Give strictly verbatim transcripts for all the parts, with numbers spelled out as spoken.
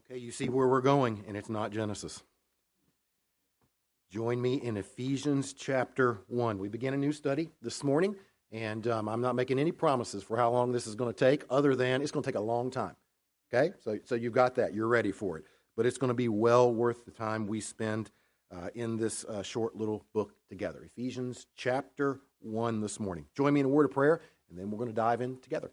Okay, you see where we're going, and it's not Genesis. Join me in Ephesians chapter one. We begin a new study this morning, and um, I'm not making any promises for how long this is going to take, other than it's going to take a long time. Okay, so, so you've got that. You're ready for it. But it's going to be well worth the time we spend uh, in this uh, short little book together. Ephesians chapter one this morning. Join me in a word of prayer, and then we're going to dive in together.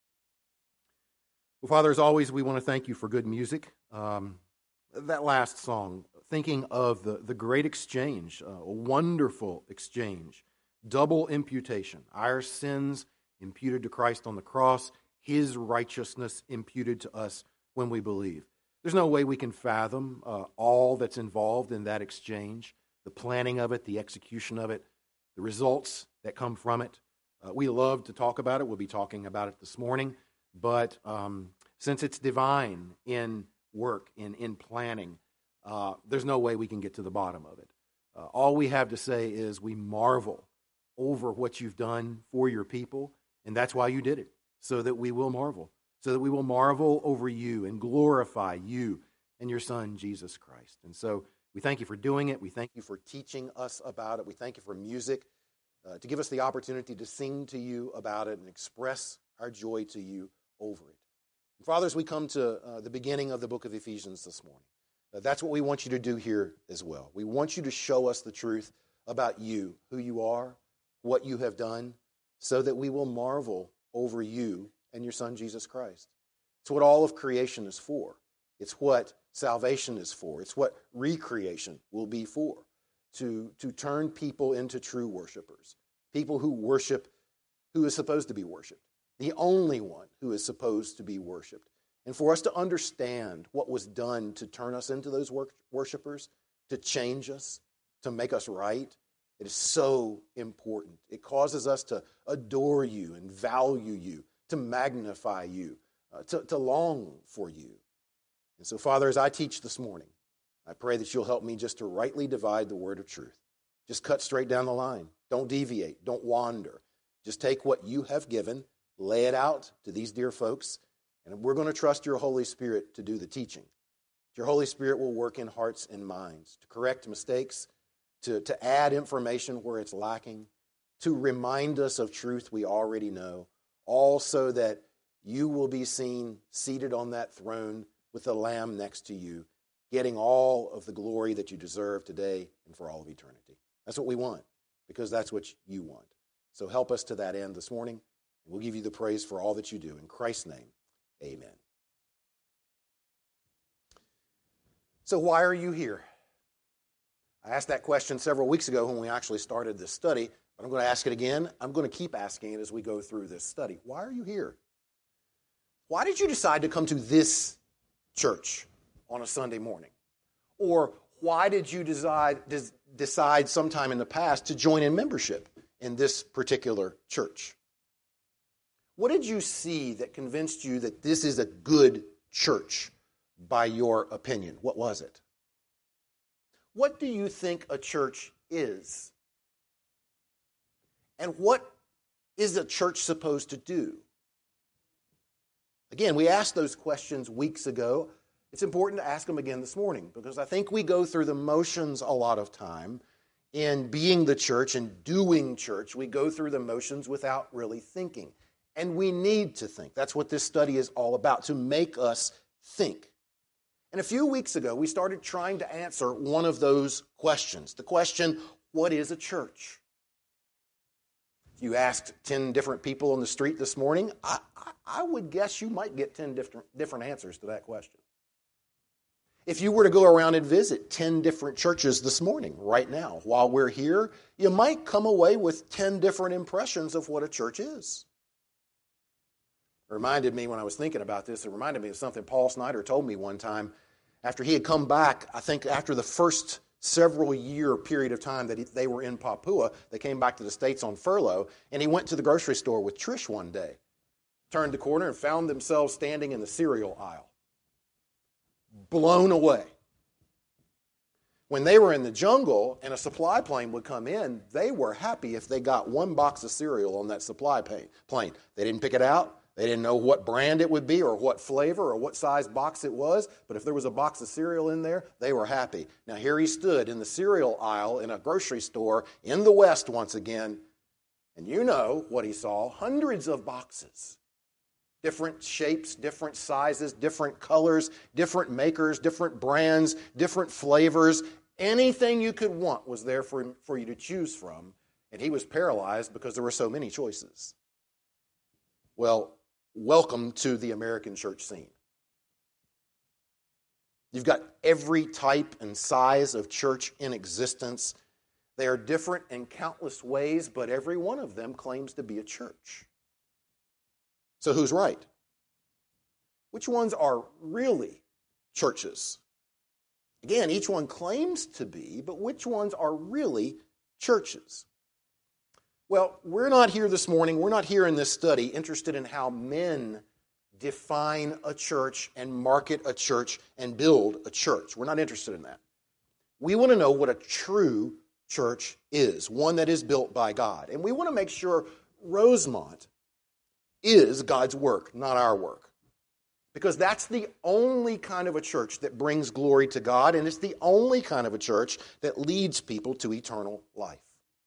Well, Father, as always, we want to thank you for good music. Um, that last song, thinking of the, the great exchange, uh, a wonderful exchange, double imputation, our sins imputed to Christ on the cross, his righteousness imputed to us when we believe. There's no way we can fathom uh, all that's involved in that exchange, the planning of it, the execution of it, the results that come from it. Uh, we love to talk about it. We'll be talking about it this morning. But um, since it's divine in work, in, in planning, uh, there's no way we can get to the bottom of it. Uh, all we have to say is we marvel over what you've done for your people, and that's why you did it, so that we will marvel, so that we will marvel over you and glorify you and your Son, Jesus Christ. And so we thank you for doing it. We thank you for teaching us about it. We thank you for music, uh, to give us the opportunity to sing to you about it and express our joy to you over it. And Father, as we come to uh, the beginning of the book of Ephesians this morning, uh, that's what we want you to do here as well. We want you to show us the truth about you, who you are, what you have done, so that we will marvel over you and your Son, Jesus Christ. It's what all of creation is for. It's what salvation is for. It's what recreation will be for, to, to turn people into true worshipers, people who worship who is supposed to be worshiped, the only one who is supposed to be worshiped. And for us to understand what was done to turn us into those worshipers, to change us, to make us right, it is so important. It causes us to adore you and value you, to magnify you, uh, to, to long for you. And so, Father, as I teach this morning, I pray that you'll help me just to rightly divide the word of truth. Just cut straight down the line. Don't deviate. Don't wander. Just take what you have given, lay it out to these dear folks, and we're going to trust your Holy Spirit to do the teaching. Your Holy Spirit will work in hearts and minds to correct mistakes, to, to add information where it's lacking, to remind us of truth we already know, all so that you will be seen seated on that throne with the Lamb next to you, getting all of the glory that you deserve today and for all of eternity. That's what we want, because that's what you want. So help us to that end this morning. We'll give you the praise for all that you do. In Christ's name, amen. So why are you here? I asked that question several weeks ago when we actually started this study, but I'm going to ask it again. I'm going to keep asking it as we go through this study. Why are you here? Why did you decide to come to this church on a Sunday morning? Or why did you decide, decide sometime in the past to join in membership in this particular church? What did you see that convinced you that this is a good church by your opinion? What was it? What do you think a church is? And what is a church supposed to do? Again, we asked those questions weeks ago. It's important to ask them again this morning, because I think we go through the motions a lot of time in being the church and doing church. We go through the motions without really thinking. And we need to think. That's what this study is all about, to make us think. And a few weeks ago, we started trying to answer one of those questions. The question, what is a church? If you asked ten different people on the street this morning, I, I, I would guess you might get ten different, different answers to that question. If you were to go around and visit ten different churches this morning, right now, while we're here, you might come away with ten different impressions of what a church is. It reminded me, when I was thinking about this, it reminded me of something Paul Snyder told me one time after he had come back. I think after the first several year period of time that he, they were in Papua, they came back to the States on furlough, and he went to the grocery store with Trish one day, turned the corner and found themselves standing in the cereal aisle. Blown away. When they were in the jungle and a supply plane would come in, they were happy if they got one box of cereal on that supply plane. They didn't pick it out. They didn't know what brand it would be or what flavor or what size box it was, but if there was a box of cereal in there, they were happy. Now here he stood in the cereal aisle in a grocery store in the West once again, and you know what he saw, hundreds of boxes. Different shapes, different sizes, different colors, different makers, different brands, different flavors. Anything you could want was there for, for you to choose from, and he was paralyzed because there were so many choices. Well, welcome to the American church scene. You've got every type and size of church in existence. They are different in countless ways, but every one of them claims to be a church. So who's right? Which ones are really churches? Again, each one claims to be, but which ones are really churches? Well, we're not here this morning, we're not here in this study interested in how men define a church and market a church and build a church. We're not interested in that. We want to know what a true church is, one that is built by God. And we want to make sure Rosemont is God's work, not our work. Because that's the only kind of a church that brings glory to God, and it's the only kind of a church that leads people to eternal life.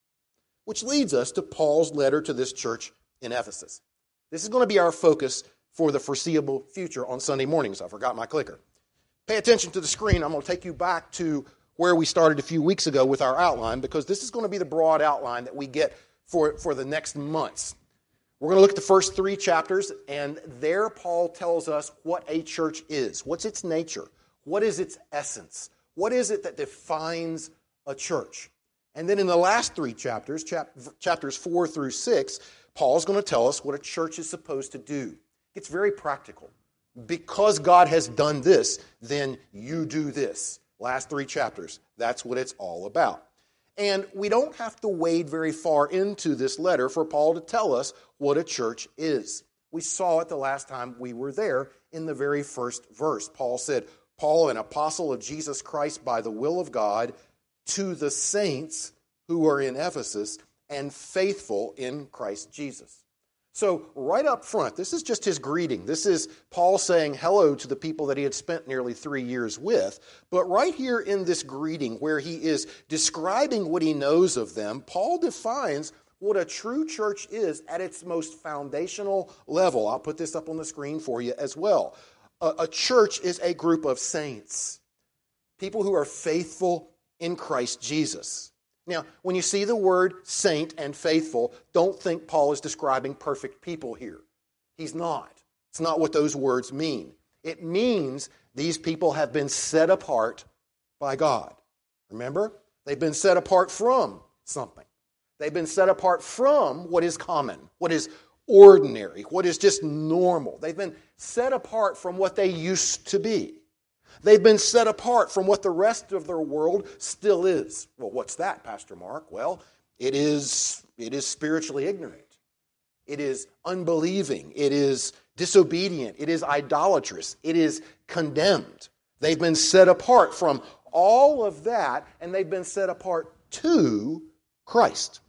Which leads us to Paul's letter to this church in Ephesus. This is going to be our focus for the foreseeable future on Sunday mornings. I forgot my clicker. Pay attention to the screen. I'm going to take you back to where we started a few weeks ago with our outline, because this is going to be the broad outline that we get for, for the next months. We're going to look at the first three chapters, and there Paul tells us what a church is. What's its nature? What is its essence? What is it that defines a church? And then in the last three chapters, chap- chapters four through six, Paul's going to tell us what a church is supposed to do. It's very practical. Because God has done this, then you do this. Last three chapters, that's what it's all about. And we don't have to wade very far into this letter for Paul to tell us what a church is. We saw it the last time we were there in the very first verse. Paul said, Paul, an apostle of Jesus Christ by the will of God, to the saints who are in Ephesus and faithful in Christ Jesus. So right up front, this is just his greeting. This is Paul saying hello to the people that he had spent nearly three years with. But right here in this greeting, where he is describing what he knows of them, Paul defines what a true church is at its most foundational level. I'll put this up on the screen for you as well. A, a church is a group of saints, people who are faithful in Christ Jesus. Now, when you see the word saint and faithful, don't think Paul is describing perfect people here. He's not. It's not what those words mean. It means these people have been set apart by God. Remember? They've been set apart from something. They've been set apart from what is common, what is ordinary, what is just normal. They've been set apart from what they used to be. They've been set apart from what the rest of their world still is. Well, what's that, Pastor Mark? Well, it is, it is spiritually ignorant. It is unbelieving. It is disobedient. It is idolatrous. It is condemned. They've been set apart from all of that, and they've been set apart to Christ.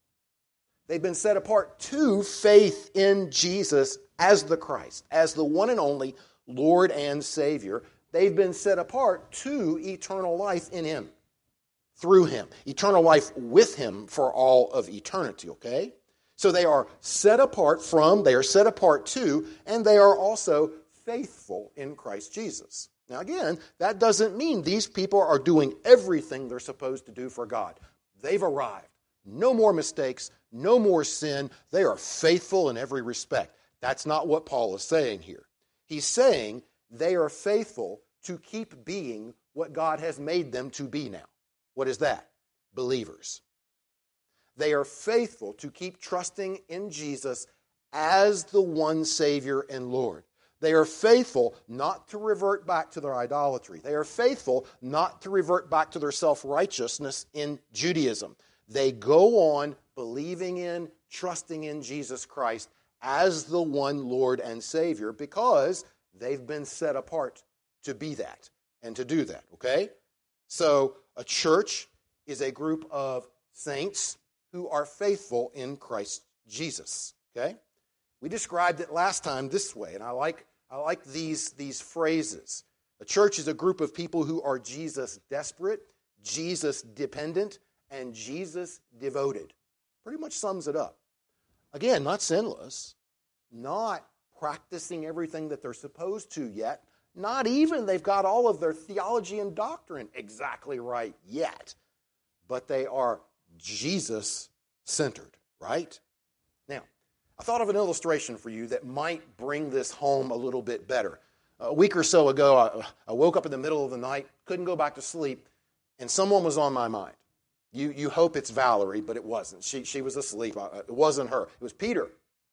They've been set apart to faith in Jesus as the Christ, as the one and only Lord and Savior. They've been set apart to eternal life in Him, through Him, eternal life with Him for all of eternity, okay? So they are set apart from, they are set apart to, and they are also faithful in Christ Jesus. Now again, that doesn't mean these people are doing everything they're supposed to do for God. They've arrived. No more mistakes, no more sin. They are faithful in every respect. That's not what Paul is saying here. He's saying they are faithful to keep being what God has made them to be now. What is that? Believers. They are faithful to keep trusting in Jesus as the one Savior and Lord. They are faithful not to revert back to their idolatry. They are faithful not to revert back to their self-righteousness in Judaism. They go on believing in, trusting in Jesus Christ as the one Lord and Savior because they've been set apart to be that and to do that, okay? So a church is a group of saints who are faithful in Christ Jesus, okay? We described it last time this way, and I like I like these, these phrases. A church is a group of people who are Jesus desperate, Jesus dependent, and Jesus devoted. Pretty much sums it up. Again, not sinless, not practicing everything that they're supposed to yet, not even they've got all of their theology and doctrine exactly right yet, but they are Jesus-centered, right? Now, I thought of an illustration for you that might bring this home a little bit better. A week or so ago, I, I woke up in the middle of the night, couldn't go back to sleep, and someone was on my mind. You, you hope it's Valerie, but it wasn't. She, she was asleep. It wasn't her. It was Peter.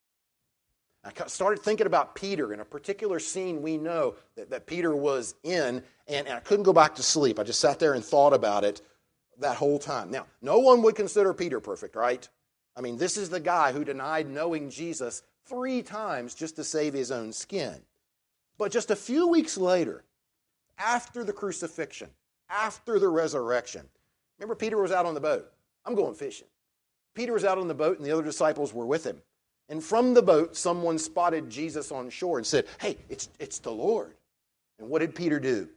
I started thinking about Peter in a particular scene we know that, that Peter was in, and, and I couldn't go back to sleep. I just sat there and thought about it that whole time. Now, no one would consider Peter perfect, right? I mean, this is the guy who denied knowing Jesus three times just to save his own skin. But just a few weeks later, after the crucifixion, after the resurrection, remember Peter was out on the boat. I'm going fishing. Peter was out on the boat and the other disciples were with him. And from the boat, someone spotted Jesus on shore and said, hey, it's, it's the Lord. And what did Peter do?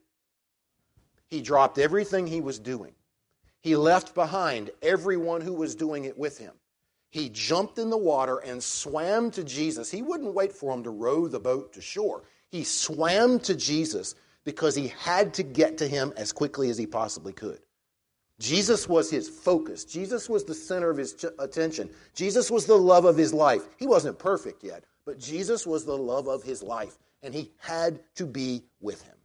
He dropped everything he was doing. He left behind everyone who was doing it with him. He jumped in the water and swam to Jesus. He wouldn't wait for him to row the boat to shore. He swam to Jesus because he had to get to him as quickly as he possibly could. Jesus was his focus. Jesus was the center of his attention. Jesus was the love of his life. He wasn't perfect yet, but Jesus was the love of his life, and he had to be with him.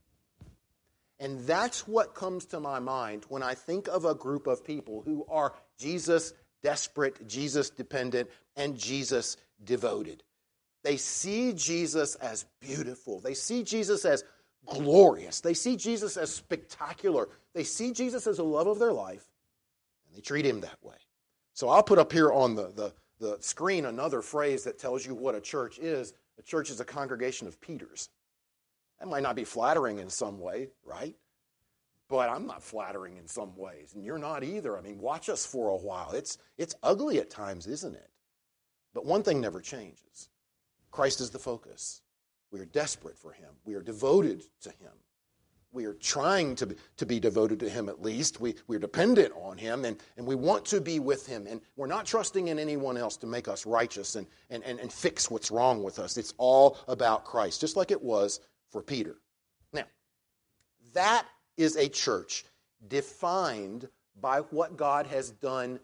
And that's what comes to my mind when I think of a group of people who are Jesus desperate, Jesus dependent, and Jesus devoted. They see Jesus as beautiful. They see Jesus as glorious. They see Jesus as spectacular. They see Jesus as the love of their life, and they treat him that way. So I'll put up here on the, the, the screen another phrase that tells you what a church is. A church is a congregation of Peters. That might not be flattering in some way, right? But I'm not flattering in some ways, and you're not either. I mean, watch us for a while. It's, it's ugly at times, isn't it? But one thing never changes. Christ is the focus. We are desperate for him. We are devoted to him. We are trying to be, to be devoted to him at least. We, we're dependent on him, and, and we want to be with him. And we're not trusting in anyone else to make us righteous and, and, and, and fix what's wrong with us. It's all about Christ, just like it was for Peter. Now, that is a church defined by what God has done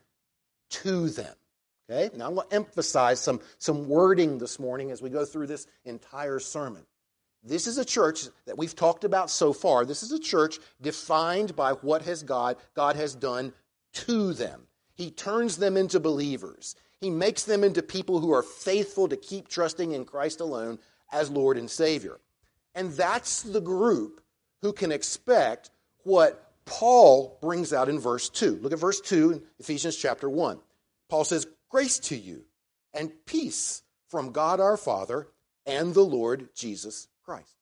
to them. Okay? Now, I'm going to emphasize some, some wording this morning as we go through this entire sermon. This is a church that we've talked about so far. This is a church defined by what has God, God has done to them. He turns them into believers. He makes them into people who are faithful to keep trusting in Christ alone as Lord and Savior. And that's the group who can expect what Paul brings out in verse two. Look at verse two in Ephesians chapter one. Paul says, grace to you and peace from God our Father and the Lord Jesus Christ.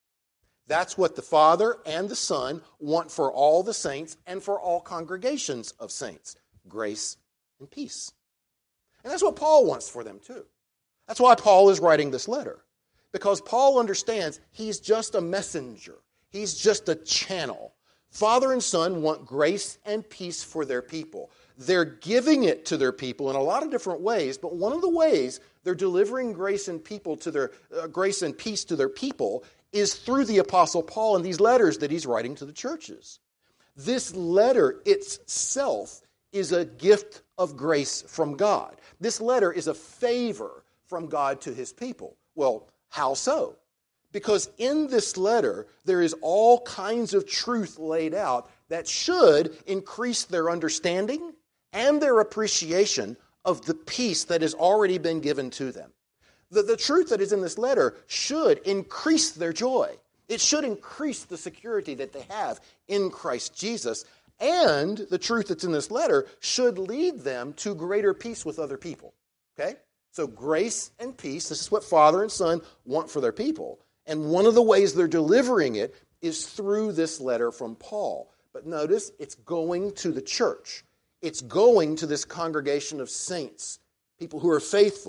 That's what the Father and the Son want for all the saints and for all congregations of saints. Grace and peace. And that's what Paul wants for them too. That's why Paul is writing this letter. Because Paul understands he's just a messenger. He's just a channel. Father and Son want grace and peace for their people. They're giving it to their people in a lot of different ways, but one of the ways they're delivering grace and people to their uh, grace and peace to their people is through the Apostle Paul and these letters that he's writing to the churches. This letter itself is a gift of grace from God. This letter is a favor from God to his people. Well, how so? Because in this letter, there is all kinds of truth laid out that should increase their understanding and their appreciation of the peace that has already been given to them. The, the truth that is in this letter should increase their joy. It should increase the security that they have in Christ Jesus. And the truth that's in this letter should lead them to greater peace with other people. Okay? So grace and peace, this is what Father and Son want for their people. And one of the ways they're delivering it is through this letter from Paul. But notice, it's going to the church. It's going to this congregation of saints, people who are faithful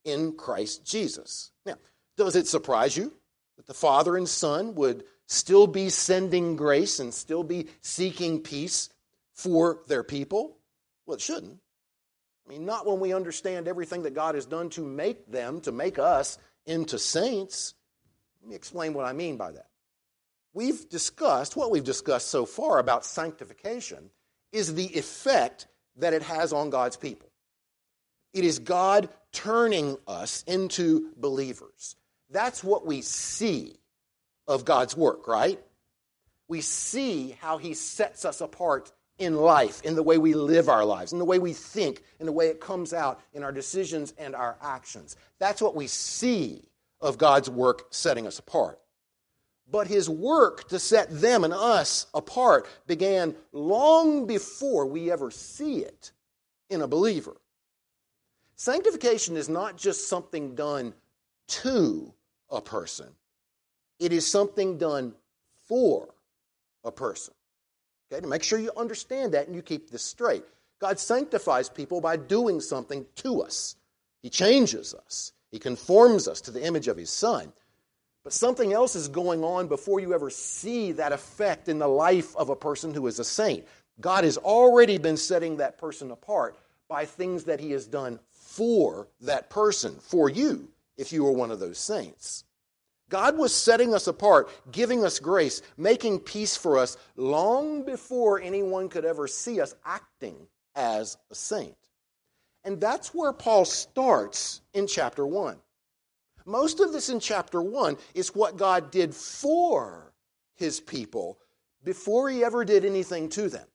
in Christ Jesus. Now, does it surprise you that the Father and Son would still be sending grace and still be seeking peace for their people? Well, it shouldn't. I mean, not when we understand everything that God has done to make them, to make us into saints. Let me explain what I mean by that. We've discussed, what we've discussed so far about sanctification is the effect that it has on God's people. It is God turning us into believers. That's what we see of God's work, right? We see how he sets us apart in life, in the way we live our lives, in the way we think, in the way it comes out in our decisions and our actions. That's what we see of God's work setting us apart. But his work to set them and us apart began long before we ever see it in a believer. Sanctification is not just something done to a person. It is something done for a person. Okay, to make sure you understand that and you keep this straight. God sanctifies people by doing something to us. He changes us. He conforms us to the image of his Son. But something else is going on before you ever see that effect in the life of a person who is a saint. God has already been setting that person apart by things that he has done for that person, for you, if you were one of those saints. God was setting us apart, giving us grace, making peace for us long before anyone could ever see us acting as a saint. And that's where Paul starts in chapter one. Most of this in chapter one is what God did for his people before he ever did anything to them.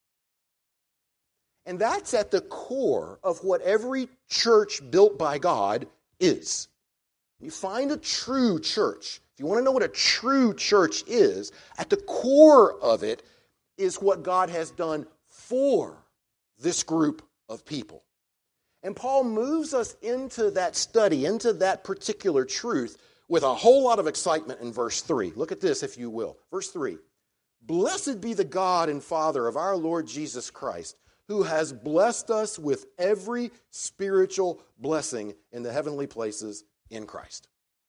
And that's at the core of what every church built by God is. You find a true church. If you want to know what a true church is, at the core of it is what God has done for this group of people. And Paul moves us into that study, into that particular truth, with a whole lot of excitement in verse three. Look at this, if you will. Verse three. Blessed be the God and Father of our Lord Jesus Christ, who has blessed us with every spiritual blessing in the heavenly places in Christ.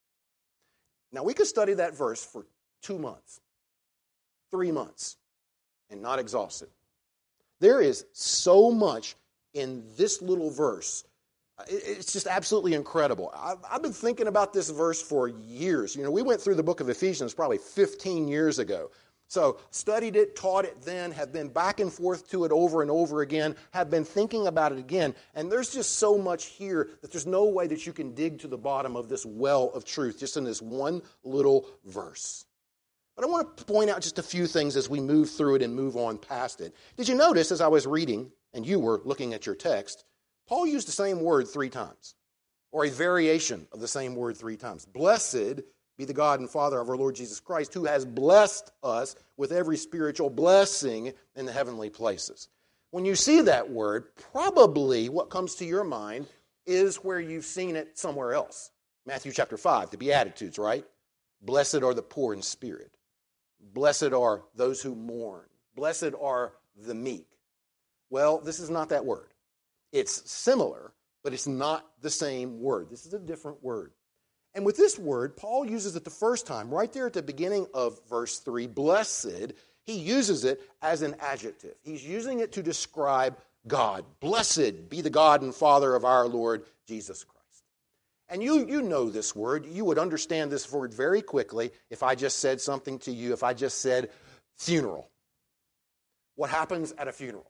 Now, we could study that verse for two months, three months, and not exhaust it. There is so much in this little verse. It's just absolutely incredible. I've been thinking about this verse for years. You know, we went through the book of Ephesians probably fifteen years ago. So studied it, taught it then, have been back and forth to it over and over again, have been thinking about it again. And there's just so much here that there's no way that you can dig to the bottom of this well of truth just in this one little verse. But I want to point out just a few things as we move through it and move on past it. Did you notice as I was reading, and you were looking at your text, Paul used the same word three times, or a variation of the same word three times. Blessed be the God and Father of our Lord Jesus Christ, who has blessed us with every spiritual blessing in the heavenly places. When you see that word, probably what comes to your mind is where you've seen it somewhere else. Matthew chapter five, the Beatitudes, right? Blessed are the poor in spirit. Blessed are those who mourn. Blessed are the meek. Well, this is not that word. It's similar, but it's not the same word. This is a different word. And with this word, Paul uses it the first time, right there at the beginning of verse three, blessed. He uses it as an adjective. He's using it to describe God. Blessed be the God and Father of our Lord Jesus Christ. And you, you know this word. You would understand this word very quickly if I just said something to you, if I just said funeral. What happens at a funeral?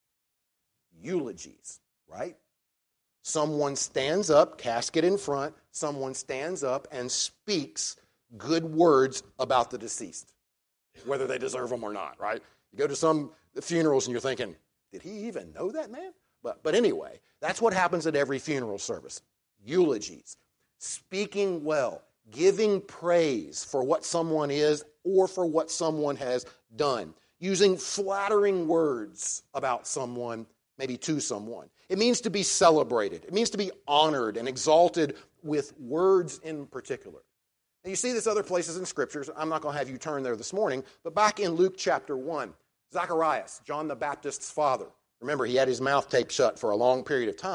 Eulogies, right? Someone stands up, casket in front, someone stands up and speaks good words about the deceased, whether they deserve them or not, right? You go to some funerals and you're thinking, did he even know that man? But, but anyway, that's what happens at every funeral service. Eulogies, speaking well, giving praise for what someone is or for what someone has done, using flattering words about someone, maybe to someone. It means to be celebrated. It means to be honored and exalted with words in particular. Now you see this other places in Scriptures. I'm not going to have you turn there this morning, but back in Luke chapter one, Zacharias, John the Baptist's father. Remember, he had his mouth taped shut for a long period of time.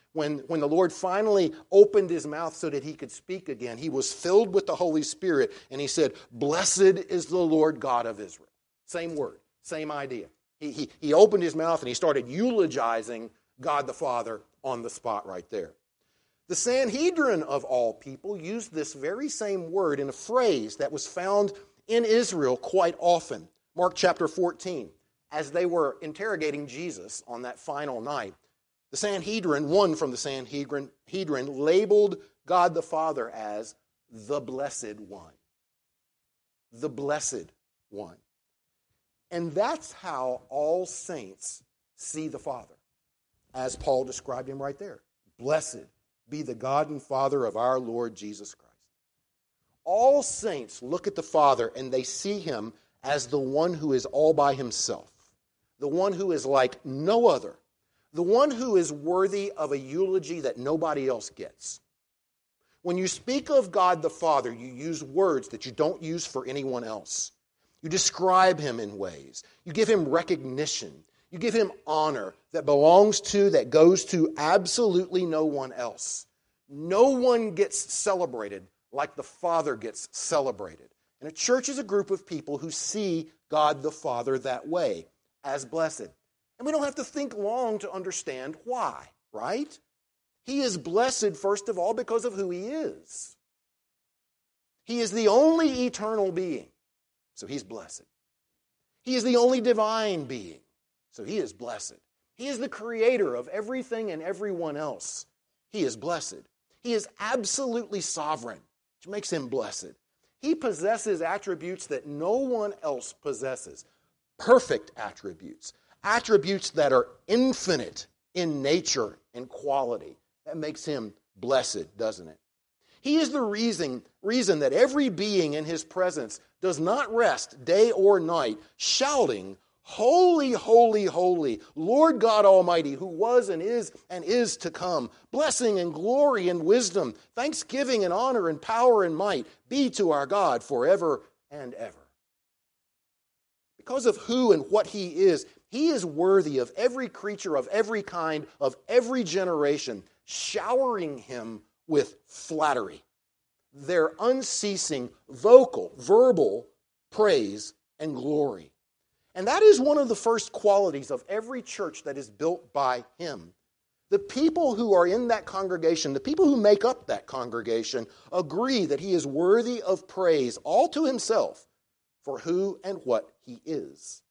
when, when the Lord finally opened his mouth so that he could speak again, he was filled with the Holy Spirit, and he said, "Blessed is the Lord God of Israel." Same word, same idea. He, he, he opened his mouth and he started eulogizing God the Father on the spot right there. The Sanhedrin of all people used this very same word in a phrase that was found in Israel quite often. Mark chapter fourteen, as they were interrogating Jesus on that final night, the Sanhedrin, one from the Sanhedrin, Sanhedrin labeled God the Father as the Blessed One. The Blessed One. And that's how all saints see the Father, as Paul described him right there. Blessed be the God and Father of our Lord Jesus Christ. All saints look at the Father and they see him as the one who is all by himself, the one who is like no other, the one who is worthy of a eulogy that nobody else gets. When you speak of God the Father, you use words that you don't use for anyone else. You describe him in ways. You give him recognition. You give him honor that belongs to, that goes to absolutely no one else. No one gets celebrated like the Father gets celebrated. And a church is a group of people who see God the Father that way, as blessed. And we don't have to think long to understand why, right? He is blessed, first of all, because of who he is. He is the only eternal being, so he's blessed. He is the only divine being, so he is blessed. He is the creator of everything and everyone else. He is blessed. He is absolutely sovereign, which makes him blessed. He possesses attributes that no one else possesses. Perfect attributes. Attributes that are infinite in nature and quality. That makes him blessed, doesn't it? He is the reason, reason that every being in his presence does not rest day or night, shouting, "Holy, holy, holy, Lord God Almighty, who was and is and is to come. Blessing and glory and wisdom, thanksgiving and honor and power and might be to our God forever and ever." Because of who and what he is, he is worthy of every creature of every kind, of every generation, showering him with flattery, their unceasing vocal, verbal praise and glory. And that is one of the first qualities of every church that is built by him. The people who are in that congregation, the people who make up that congregation, agree that he is worthy of praise all to himself for who and what he is.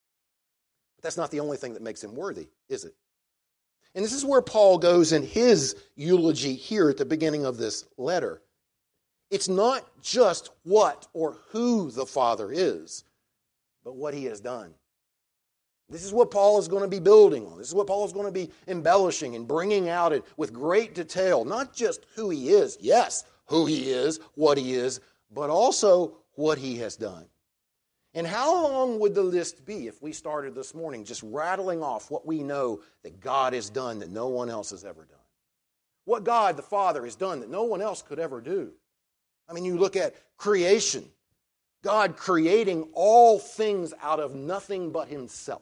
But that's not the only thing that makes him worthy, is it? And this is where Paul goes in his eulogy here at the beginning of this letter. It's not just what or who the Father is, but what he has done. This is what Paul is going to be building on. This is what Paul is going to be embellishing and bringing out it with great detail. Not just who he is, yes, who he is, what he is, but also what he has done. And how long would the list be if we started this morning just rattling off what we know that God has done that no one else has ever done? What God the Father has done that no one else could ever do? I mean, you look at creation. God creating all things out of nothing but himself.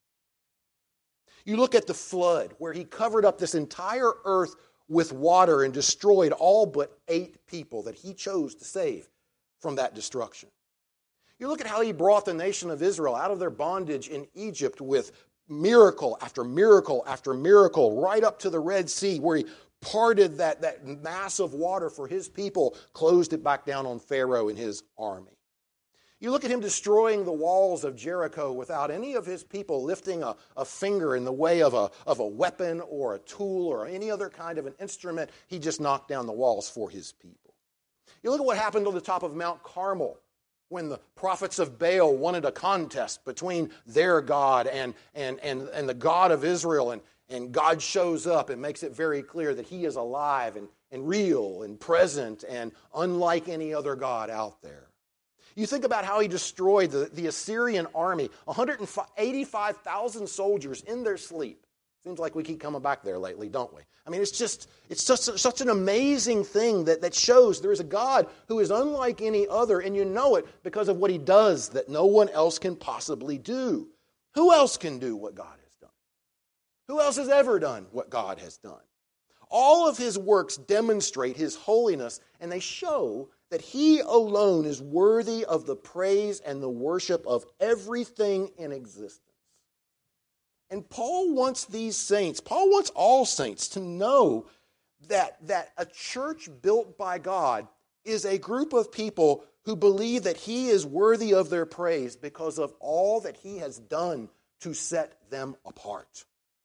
You look at the flood, where he covered up this entire earth with water and destroyed all but eight people that he chose to save from that destruction. You look at how he brought the nation of Israel out of their bondage in Egypt with miracle after miracle after miracle, right up to the Red Sea, where he parted that, that mass of water for his people, closed it back down on Pharaoh and his army. You look at him destroying the walls of Jericho without any of his people lifting a, a finger in the way of a, of a weapon or a tool or any other kind of an instrument. He just knocked down the walls for his people. You look at what happened on the top of Mount Carmel when the prophets of Baal wanted a contest between their God and, and, and, and the God of Israel, and, and God shows up and makes it very clear that he is alive and, and real and present and unlike any other God out there. You think about how he destroyed the, the Assyrian army, one hundred eighty-five thousand soldiers in their sleep. Seems like we keep coming back there lately, don't we? I mean, it's just it's just such an amazing thing that, that shows there is a God who is unlike any other, and you know it because of what he does that no one else can possibly do. Who else can do what God has done? Who else has ever done what God has done? All of his works demonstrate his holiness, and they show that he alone is worthy of the praise and the worship of everything in existence. And Paul wants these saints, Paul wants all saints to know that, that a church built by God is a group of people who believe that he is worthy of their praise because of all that he has done to set them apart.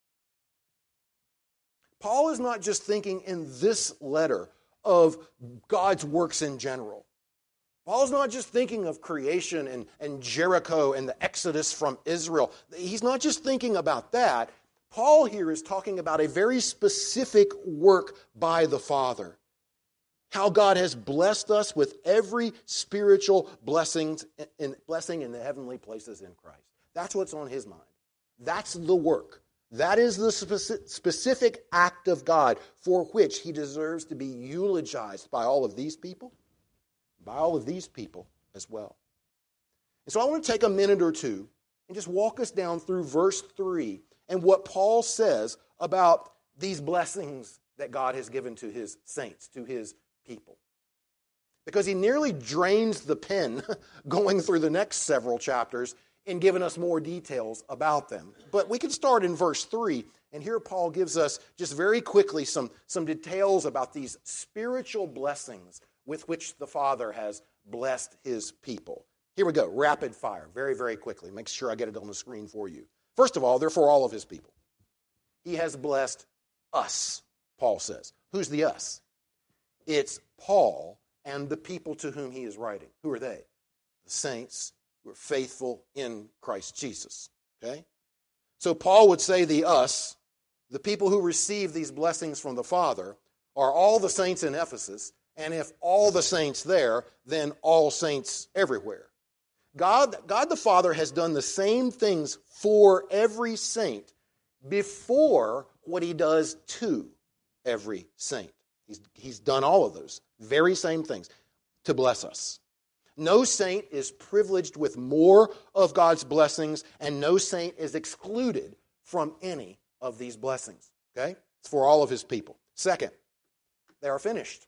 Paul is not just thinking in this letter of God's works in general. Paul's not just thinking of creation and, and Jericho and the exodus from Israel. He's not just thinking about that. Paul here is talking about a very specific work by the Father. How God has blessed us with every spiritual blessings in, blessing in the heavenly places in Christ. That's what's on his mind. That's the work. That is the specific act of God for which he deserves to be eulogized by all of these people, by all of these people as well. And so I want to take a minute or two and just walk us down through verse three and what Paul says about these blessings that God has given to his saints, to his people. Because he nearly drains the pen going through the next several chapters and giving us more details about them. But we can start in verse three, and here Paul gives us just very quickly some, some details about these spiritual blessings with which the Father has blessed his people. Here we go, rapid fire, very, very quickly. Make sure I get it on the screen for you. First of all, they're for all of his people. He has blessed us, Paul says. Who's the us? It's Paul and the people to whom he is writing. Who are they? The saints who are faithful in Christ Jesus. Okay? So Paul would say the us, the people who receive these blessings from the Father, are all the saints in Ephesus, and if all the saints there, then all saints everywhere. God, God the Father has done the same things for every saint before what he does to every saint. He's, he's done all of those very same things to bless us. No saint is privileged with more of God's blessings, and no saint is excluded from any of these blessings. Okay? It's for all of his people. Second, they are finished.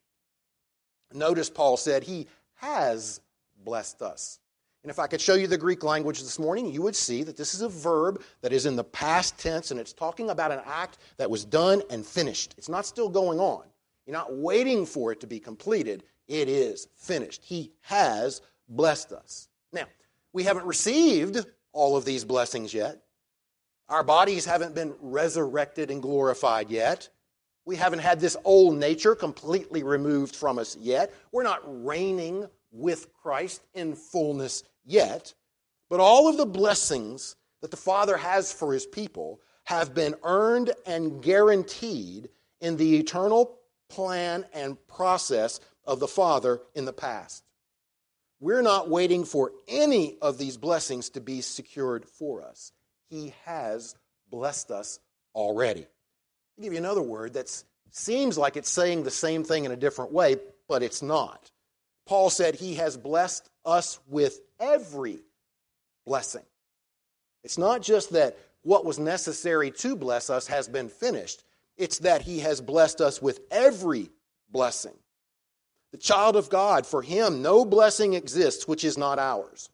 Notice Paul said he has blessed us. And if I could show you the Greek language this morning, you would see that this is a verb that is in the past tense, and it's talking about an act that was done and finished. It's not still going on. You're not waiting for it to be completed. It is finished. He has blessed us. Now, we haven't received all of these blessings yet. Our bodies haven't been resurrected and glorified yet. We haven't had this old nature completely removed from us yet. We're not reigning with Christ in fullness yet. But all of the blessings that the Father has for his people have been earned and guaranteed in the eternal plan and process of the Father in the past. We're not waiting for any of these blessings to be secured for us. He has blessed us already. I'll give you another word that seems like it's saying the same thing in a different way, but it's not. Paul said he has blessed us with every blessing. It's not just that what was necessary to bless us has been finished. It's that he has blessed us with every blessing. The child of God, for him, no blessing exists which is not ours,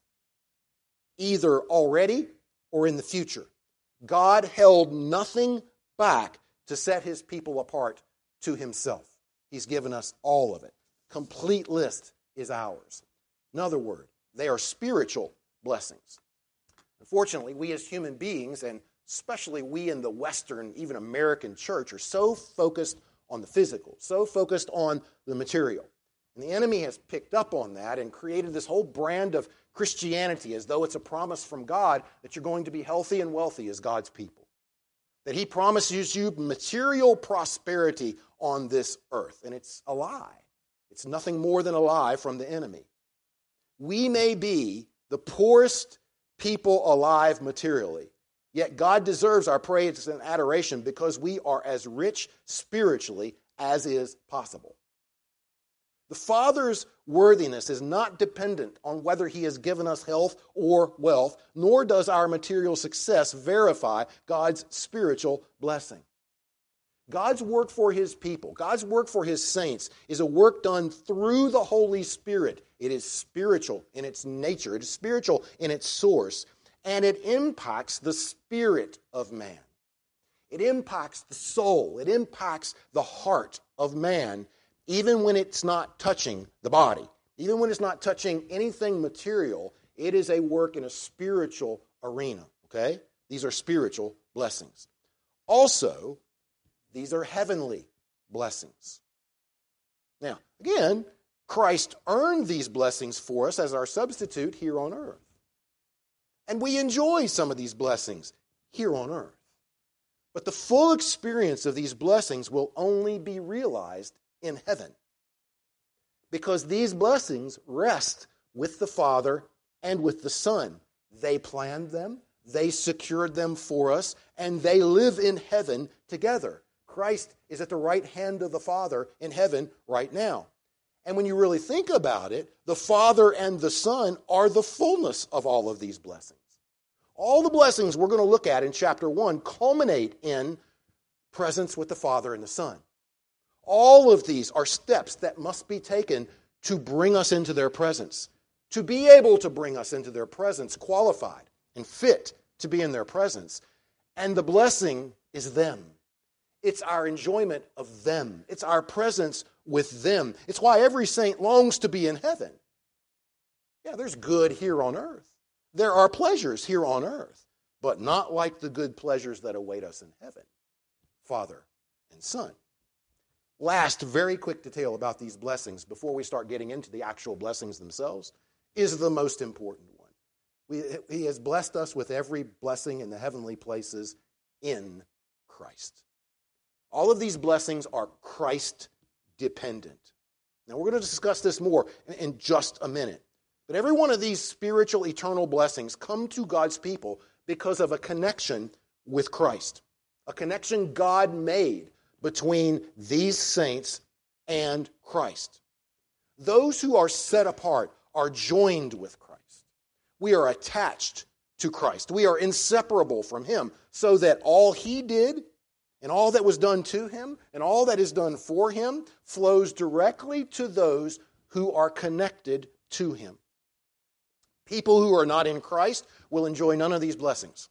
either already or in the future. God held nothing back to set his people apart to himself. He's given us all of it. Complete list is ours. In other words, they are spiritual blessings. Unfortunately, we as human beings, and especially we in the Western, even American church, are so focused on the physical, so focused on the material. And the enemy has picked up on that and created this whole brand of Christianity as though it's a promise from God that you're going to be healthy and wealthy as God's people. That he promises you material prosperity on this earth. And it's a lie. It's nothing more than a lie from the enemy. We may be the poorest people alive materially, yet God deserves our praise and adoration because we are as rich spiritually as is possible. The Father's worthiness is not dependent on whether he has given us health or wealth, nor does our material success verify God's spiritual blessing. God's work for his people, God's work for his saints is a work done through the Holy Spirit. It is spiritual in its nature. It is spiritual in its source. And it impacts the spirit of man. It impacts the soul. It impacts the heart of man, even when it's not touching the body. Even when it's not touching anything material, it is a work in a spiritual arena. Okay? These are spiritual blessings. Also, these are heavenly blessings. Now, again, Christ earned these blessings for us as our substitute here on earth. And we enjoy some of these blessings here on earth. But the full experience of these blessings will only be realized in heaven. Because these blessings rest with the Father and with the Son. They planned them, they secured them for us, and they live in heaven together. Christ is at the right hand of the Father in heaven right now. And when you really think about it, the Father and the Son are the fullness of all of these blessings. All the blessings we're going to look at in chapter one culminate in presence with the Father and the Son. All of these are steps that must be taken to bring us into their presence. To be able to bring us into their presence, qualified and fit to be in their presence. And the blessing is them. It's our enjoyment of them. It's our presence with them. It's why every saint longs to be in heaven. Yeah, there's good here on earth. There are pleasures here on earth, but not like the good pleasures that await us in heaven. Father and Son. Last, very quick detail about these blessings before we start getting into the actual blessings themselves is the most important one. We, he has blessed us with every blessing in the heavenly places in Christ. All of these blessings are Christ-dependent. Now, we're going to discuss this more in, in just a minute. But every one of these spiritual, eternal blessings come to God's people because of a connection with Christ. A connection God made between these saints and Christ. Those who are set apart are joined with Christ. We are attached to Christ. We are inseparable from Him, so that all He did and all that was done to Him and all that is done for Him flows directly to those who are connected to Him. People who are not in Christ will enjoy none of these blessings.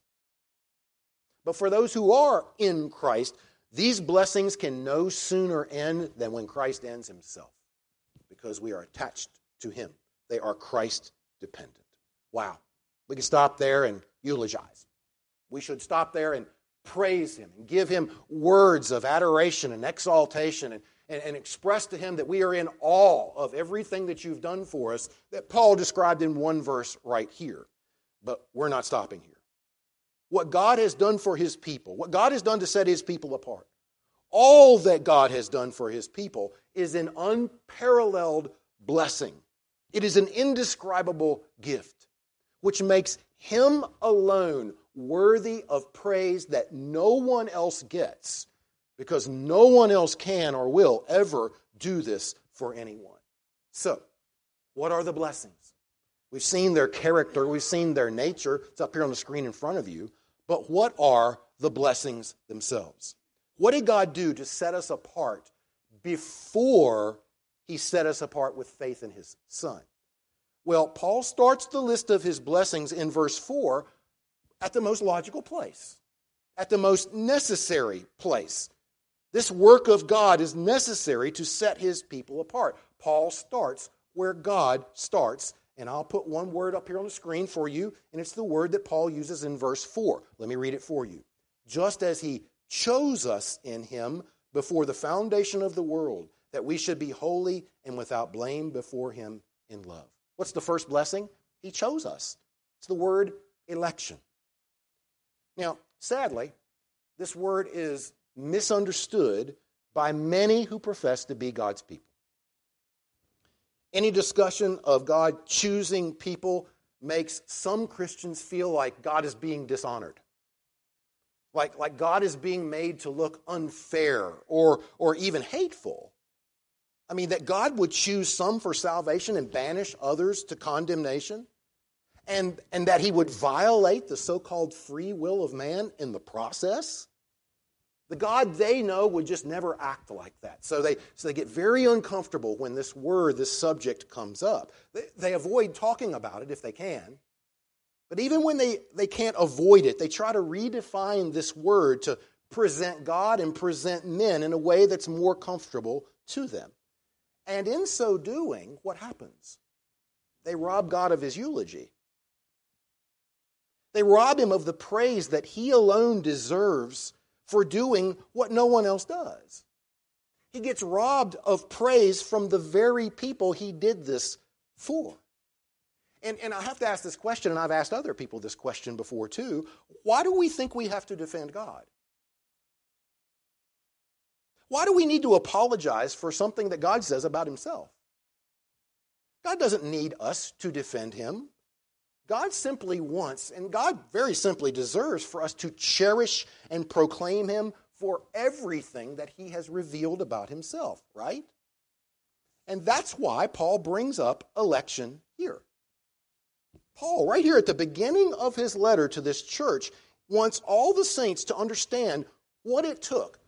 But for those who are in Christ, these blessings can no sooner end than when Christ ends Himself, because we are attached to Him. They are Christ-dependent. Wow. We can stop there and eulogize. We should stop there and praise Him and give Him words of adoration and exaltation and, and, and express to Him that we are in awe of everything that you've done for us that Paul described in one verse right here. But we're not stopping here. What God has done for His people, what God has done to set His people apart, all that God has done for His people is an unparalleled blessing. It is an indescribable gift, which makes Him alone worthy of praise that no one else gets, because no one else can or will ever do this for anyone. So, what are the blessings? We've seen their character, we've seen their nature. It's up here on the screen in front of you. But what are the blessings themselves? What did God do to set us apart before He set us apart with faith in His Son? Well, Paul starts the list of His blessings in verse four at the most logical place, at the most necessary place. This work of God is necessary to set His people apart. Paul starts where God starts. And I'll put one word up here on the screen for you, and it's the word that Paul uses in verse four. Let me read it for you. Just as He chose us in Him before the foundation of the world, that we should be holy and without blame before Him in love. What's the first blessing? He chose us. It's the word election. Now, sadly, this word is misunderstood by many who profess to be God's people. Any discussion of God choosing people makes some Christians feel like God is being dishonored. Like, like God is being made to look unfair or, or even hateful. I mean, that God would choose some for salvation and banish others to condemnation. And, and that He would violate the so-called free will of man in the process. The God they know would just never act like that. So they, so they get very uncomfortable when this word, this subject comes up. They, they avoid talking about it if they can. But even when they, they can't avoid it, they try to redefine this word to present God and present men in a way that's more comfortable to them. And in so doing, what happens? They rob God of his eulogy. They rob him of the praise that he alone deserves for doing what no one else does. He gets robbed of praise from the very people he did this for. And, and I have to ask this question, and I've asked other people this question before too. Why do we think we have to defend God? Why do we need to apologize for something that God says about himself? God doesn't need us to defend him. God simply wants, and God very simply deserves for us to cherish and proclaim him for everything that he has revealed about himself, right? And that's why Paul brings up election here. Paul, right here at the beginning of his letter to this church, wants all the saints to understand what it took,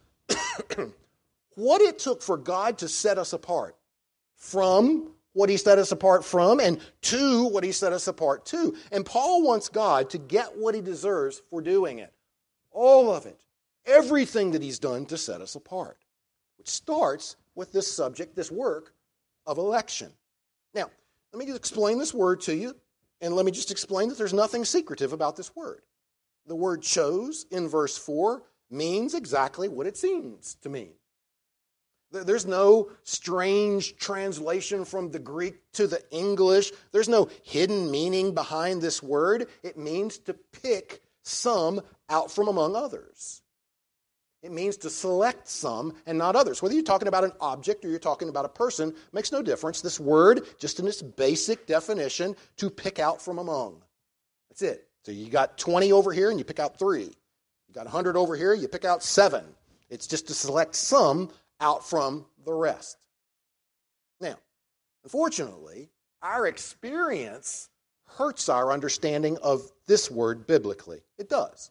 what it took for God to set us apart from what he set us apart from, and to what he set us apart to. And Paul wants God to get what he deserves for doing it. All of it. Everything that he's done to set us apart. Which starts with this subject, this work of election. Now, let me just explain this word to you, and let me just explain that there's nothing secretive about this word. The word chose in verse four means exactly what it seems to mean. There's no strange translation from the Greek to the English. There's no hidden meaning behind this word. It means to pick some out from among others. It means to select some and not others. Whether you're talking about an object or you're talking about a person, makes no difference. This word, just in its basic definition, to pick out from among. That's it. So you got twenty over here and you pick out three. You got one hundred over here, you pick out seven. It's just to select some out from the rest. Now, unfortunately, our experience hurts our understanding of this word biblically. It does.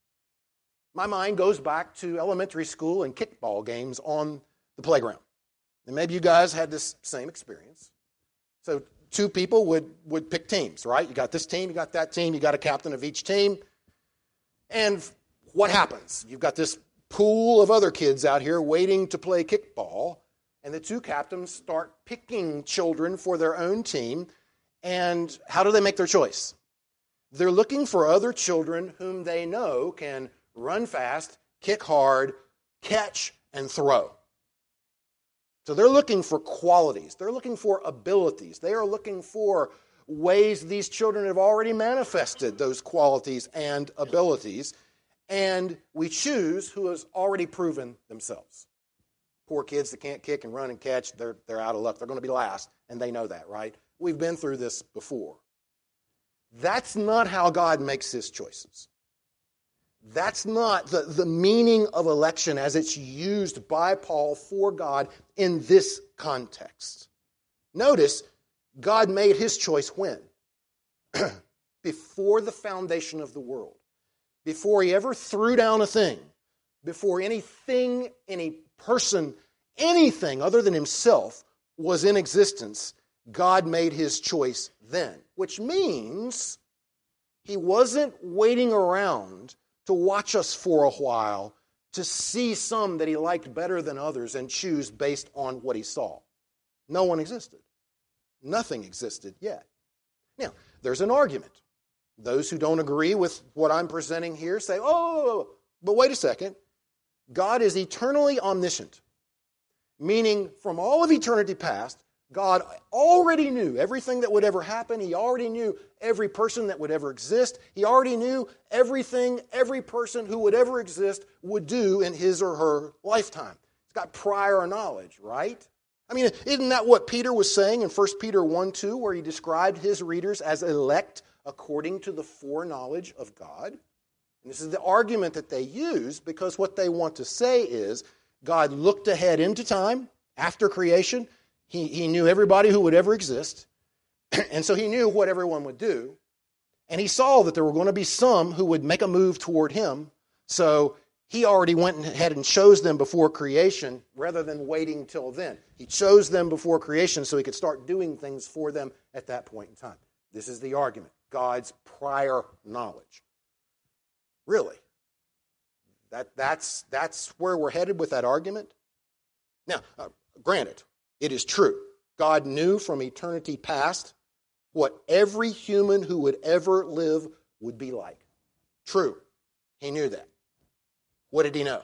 My mind goes back to elementary school and kickball games on the playground. And maybe you guys had this same experience. So two people would, would pick teams, right? You got this team, you got that team, you got a captain of each team. And what happens? You've got this pool of other kids out here waiting to play kickball, and the two captains start picking children for their own team. And how do they make their choice? They're looking for other children whom they know can run fast, kick hard, catch, and throw. So they're looking for qualities. They're looking for abilities. They are looking for ways these children have already manifested those qualities and abilities. And we choose who has already proven themselves. Poor kids that can't kick and run and catch, they're, they're out of luck. They're going to be last, and they know that, right? We've been through this before. That's not how God makes his choices. That's not the, the meaning of election as it's used by Paul for God in this context. Notice, God made his choice when? Before the foundation of the world. Before he ever threw down a thing. Before anything, any person, anything other than himself was in existence, God made his choice then. Which means he wasn't waiting around to watch us for a while to see some that he liked better than others and choose based on what he saw. No one existed. Nothing existed yet. Now, there's an argument. Those who don't agree with what I'm presenting here say, oh, but wait a second. God is eternally omniscient, meaning from all of eternity past, God already knew everything that would ever happen. He already knew every person that would ever exist. He already knew everything every person who would ever exist would do in his or her lifetime. It's got prior knowledge, right? I mean, isn't that what Peter was saying in First Peter one two, where he described his readers as elect according to the foreknowledge of God? And this is the argument that they use, because what they want to say is God looked ahead into time after creation. He, he knew everybody who would ever exist, and so he knew what everyone would do, and he saw that there were going to be some who would make a move toward him, so He already went ahead and chose them before creation rather than waiting till then. He chose them before creation so he could start doing things for them at that point in time. This is the argument. God's prior knowledge. Really? That, that's, that's where we're headed with that argument? Now, uh, granted, it is true. God knew from eternity past what every human who would ever live would be like. True. He knew that. What did he know?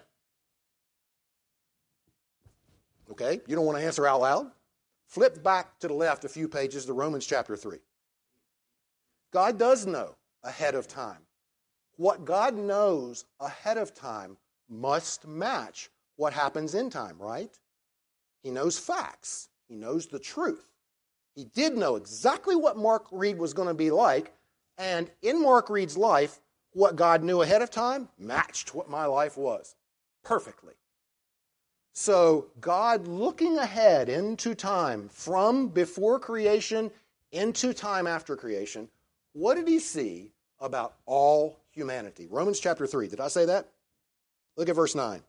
Okay, you don't want to answer out loud? Flip back to the left a few pages to Romans chapter three. God does know ahead of time. What God knows ahead of time must match what happens in time, right? He knows facts. He knows the truth. He did know exactly what Mark Reed was going to be like, and in Mark Reed's life, what God knew ahead of time matched what my life was perfectly. So God looking ahead into time from before creation into time after creation, what did he see about all humanity? Romans chapter three. Did I say that? Look at verse nine.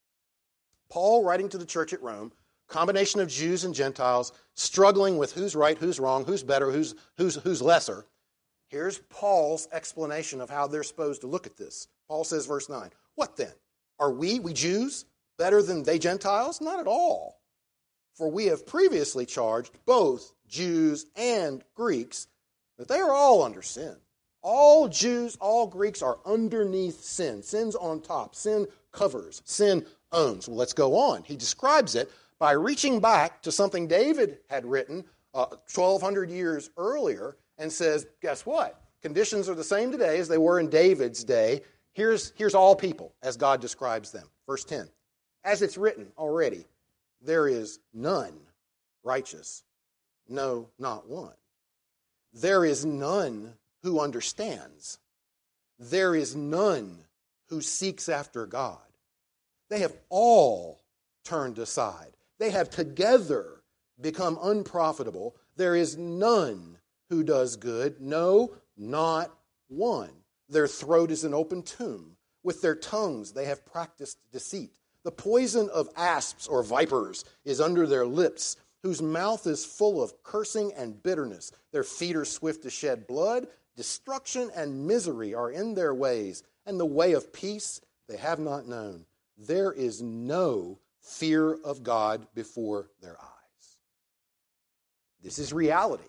Paul, writing to the church at Rome, combination of Jews and Gentiles, struggling with who's right, who's wrong, who's better, who's, who's, who's lesser. Here's Paul's explanation of how they're supposed to look at this. Paul says, verse nine, what then? Are we, we Jews, better than they Gentiles? Not at all. For we have previously charged both Jews and Greeks that they are all under sin. All Jews, all Greeks are underneath sin. Sin's on top. Sin covers. Sin owns. Well, let's go on. He describes it by reaching back to something David had written uh, twelve hundred years earlier and says, guess what? Conditions are the same today as they were in David's day. Here's, here's all people as God describes them. Verse ten. As it's written already, there is none righteous, no, not one. There is none who understands. There is none who seeks after God. They have all turned aside. They have together become unprofitable. There is none who does good, no, not one. Their throat is an open tomb. With their tongues they have practiced deceit. The poison of asps or vipers is under their lips, whose mouth is full of cursing and bitterness. Their feet are swift to shed blood. Destruction and misery are in their ways, and the way of peace they have not known. There is no fear of God before their eyes. This is reality.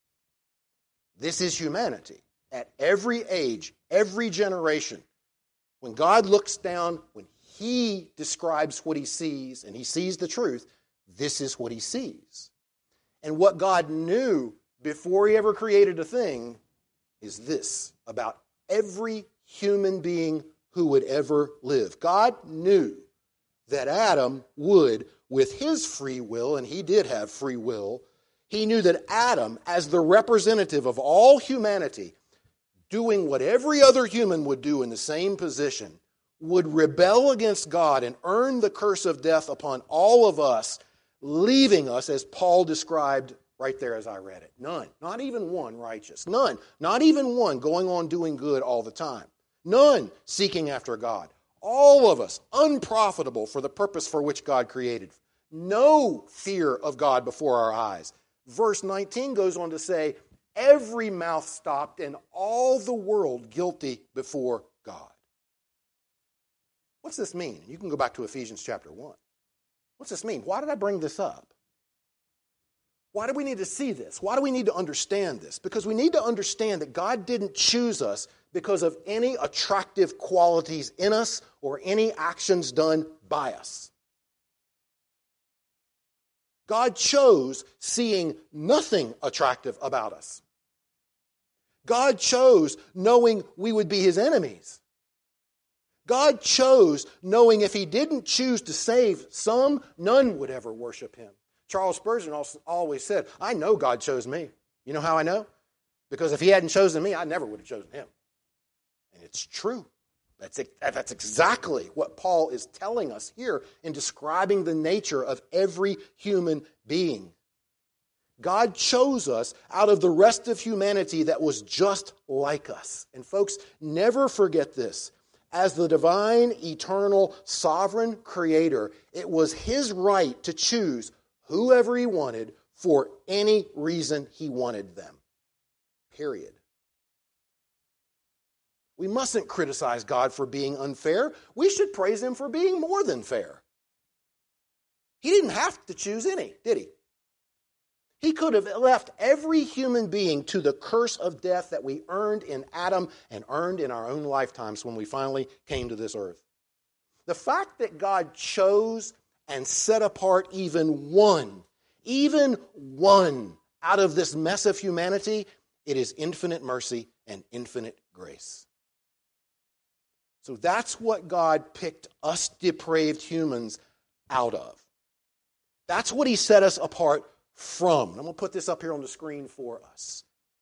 This is humanity. At every age, every generation, when God looks down, when he describes what he sees, and he sees the truth, this is what he sees. And what God knew before he ever created a thing is this about every human being who would ever live. God knew that Adam would, with his free will, and he did have free will, he knew that Adam, as the representative of all humanity, doing what every other human would do in the same position, would rebel against God and earn the curse of death upon all of us, leaving us, as Paul described right there as I read it. None, not even one righteous. None, not even one going on doing good all the time. None seeking after God. All of us unprofitable for the purpose for which God created. No fear of God before our eyes. Verse nineteen goes on to say, every mouth stopped and all the world guilty before God. What's this mean? You can go back to Ephesians chapter one. What's this mean? Why did I bring this up? Why do we need to see this? Why do we need to understand this? Because we need to understand that God didn't choose us because of any attractive qualities in us or any actions done by us. God chose seeing nothing attractive about us. God chose knowing we would be his enemies. God chose knowing if he didn't choose to save some, none would ever worship him. Charles Spurgeon always said, I know God chose me. You know how I know? Because if he hadn't chosen me, I never would have chosen him. And it's true. That's, that's exactly what Paul is telling us here in describing the nature of every human being. God chose us out of the rest of humanity that was just like us. And folks, never forget this. As the divine, eternal, sovereign creator, it was his right to choose whoever he wanted for any reason he wanted them. Period. We mustn't criticize God for being unfair. We should praise him for being more than fair. He didn't have to choose any, did he? He could have left every human being to the curse of death that we earned in Adam and earned in our own lifetimes when we finally came to this earth. The fact that God chose and set apart even one, even one out of this mess of humanity, it is infinite mercy and infinite grace. So that's what God picked us depraved humans out of. That's what he set us apart from. I'm going to put this up here on the screen for us.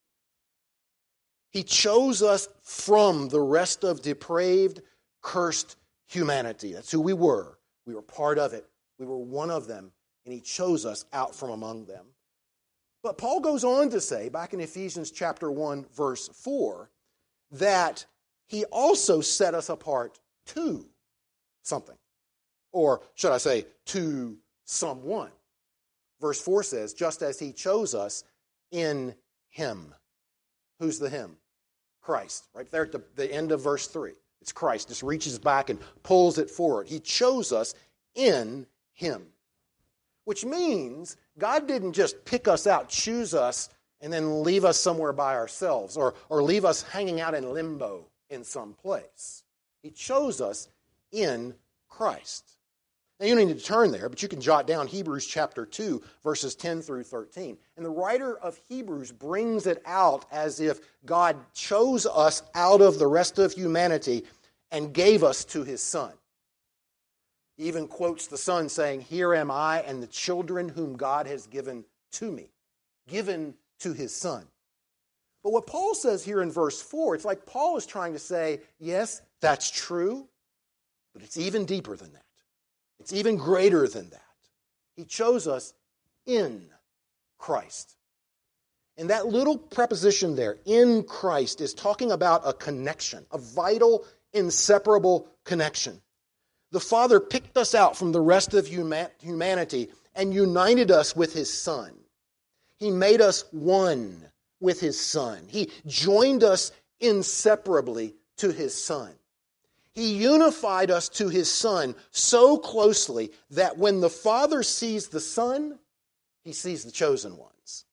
He chose us from the rest of depraved, cursed humanity. That's who we were. We were part of it. We were one of them, and he chose us out from among them. But Paul goes on to say, back in Ephesians chapter one, verse four, that he also set us apart to something. Or should I say, to someone. Verse four says, just as he chose us in him. Who's the him? Christ. Right there at the, the end of verse three. It's Christ. Just reaches back and pulls it forward. He chose us in him. Which means God didn't just pick us out, choose us, and then leave us somewhere by ourselves, or, or leave us hanging out in limbo in some place. He chose us in Christ. Now, you don't need to turn there, but you can jot down Hebrews chapter two, verses ten through thirteen. And the writer of Hebrews brings it out as if God chose us out of the rest of humanity and gave us to his Son. He even quotes the Son saying, here am I and the children whom God has given to me. Given to his Son. But what Paul says here in verse four, it's like Paul is trying to say, yes, that's true, but it's even deeper than that. It's even greater than that. He chose us in Christ. And that little preposition there, in Christ, is talking about a connection, a vital, inseparable connection. The Father picked us out from the rest of humanity and united us with his Son. He made us one with his Son. He joined us inseparably to his Son. He unified us to his Son so closely that when the Father sees the Son, he sees the chosen ones.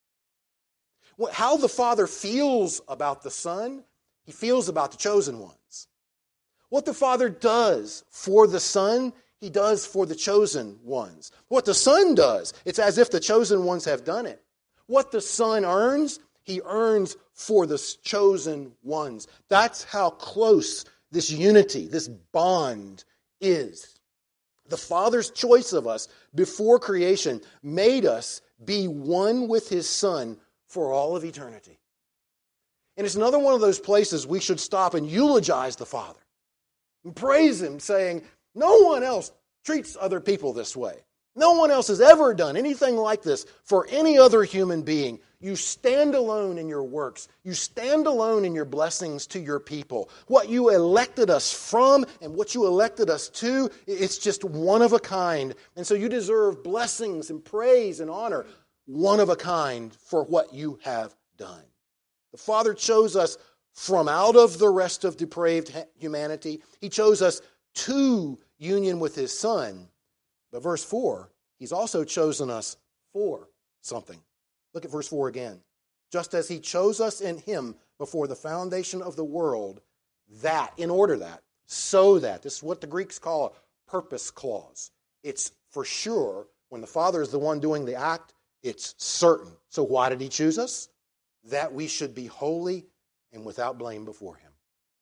How the Father feels about the Son, he feels about the chosen ones. What the Father does for the Son, he does for the chosen ones. What the Son does, it's as if the chosen ones have done it. What the Son earns, he earns for the chosen ones. That's how close this unity, this bond is. The Father's choice of us before creation made us be one with his Son for all of eternity. And it's another one of those places we should stop and eulogize the Father and praise him, saying, no one else treats other people this way. No one else has ever done anything like this for any other human being. You stand alone in your works. You stand alone in your blessings to your people. What you elected us from and what you elected us to, it's just one of a kind. And so you deserve blessings and praise and honor, one of a kind for what you have done. The Father chose us from out of the rest of depraved humanity. He chose us to union with his Son. But verse four, he's also chosen us for something. Look at verse four again. Just as he chose us in him before the foundation of the world, that, in order that, so that, this is what the Greeks call a purpose clause. It's for sure, when the Father is the one doing the act, it's certain. So why did he choose us? That we should be holy and without blame before him.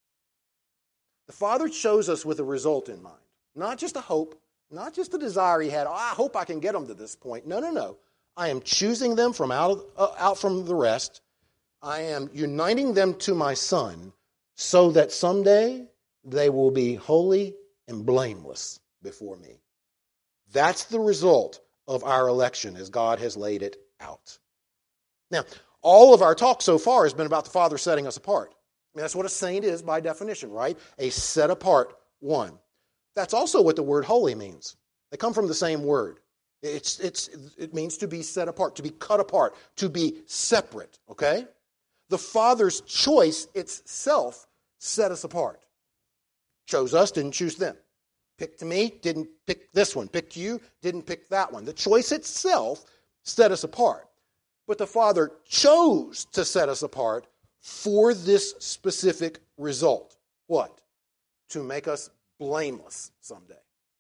The Father chose us with a result in mind. Not just a hope, not just a desire he had, oh, I hope I can get them to this point. No, no, no. I am choosing them from out, of, uh, out from the rest. I am uniting them to my Son so that someday they will be holy and blameless before me. That's the result of our election as God has laid it out. Now, all of our talk so far has been about the Father setting us apart. mean, that's what a saint is by definition, right? A set-apart one. That's also what the word holy means. They come from the same word. It's, it's, it means to be set apart, to be cut apart, to be separate, okay? The Father's choice itself set us apart. Chose us, didn't choose them. Picked me, didn't pick this one. Picked you, didn't pick that one. The choice itself set us apart. But the Father chose to set us apart for this specific result. What? To make us blameless someday.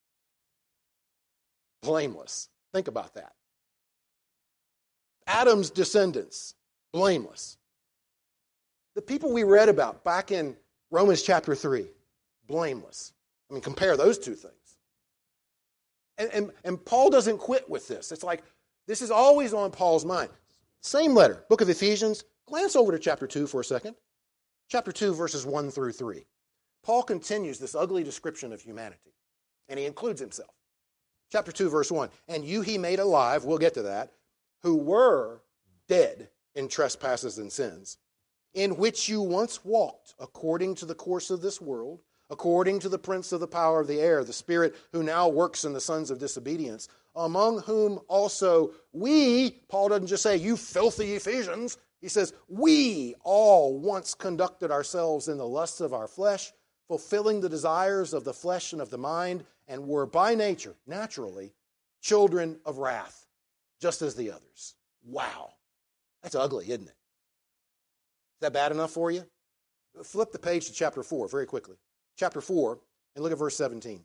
Blameless. Think about that. Adam's descendants, blameless. The people we read about back in Romans chapter three, blameless. I mean, compare those two things. And, and, and Paul doesn't quit with this. It's like, this is always on Paul's mind. Same letter, book of Ephesians. Glance over to chapter two for a second. Chapter two, verses one through three. Paul continues this ugly description of humanity, and he includes himself. Chapter two, verse one. And you he made alive, we'll get to that, who were dead in trespasses and sins, in which you once walked according to the course of this world, according to the prince of the power of the air, the spirit who now works in the sons of disobedience, among whom also we, Paul doesn't just say, you filthy Ephesians, he says, we all once conducted ourselves in the lusts of our flesh, fulfilling the desires of the flesh and of the mind, and were by nature, naturally, children of wrath, just as the others. Wow. That's ugly, isn't it? Is that bad enough for you? Flip the page to chapter four very quickly. Chapter four, and look at verse seventeen.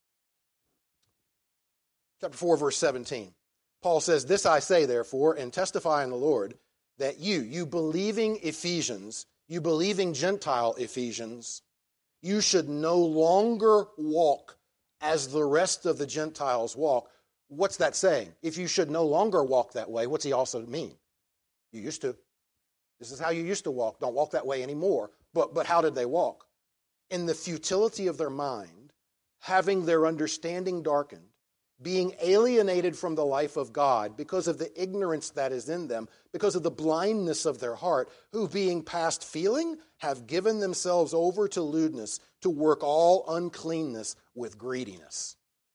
Chapter four, verse seventeen. Paul says, this I say, therefore, and testify in the Lord, that you, you believing Ephesians, you believing Gentile Ephesians, you should no longer walk as the rest of the Gentiles walk. What's that saying? If you should no longer walk that way, what's he also mean? You used to. This is how you used to walk. Don't walk that way anymore. But, but how did they walk? In the futility of their mind, having their understanding darkened, being alienated from the life of God because of the ignorance that is in them, because of the blindness of their heart, who being past feeling have given themselves over to lewdness, to work all uncleanness with greediness.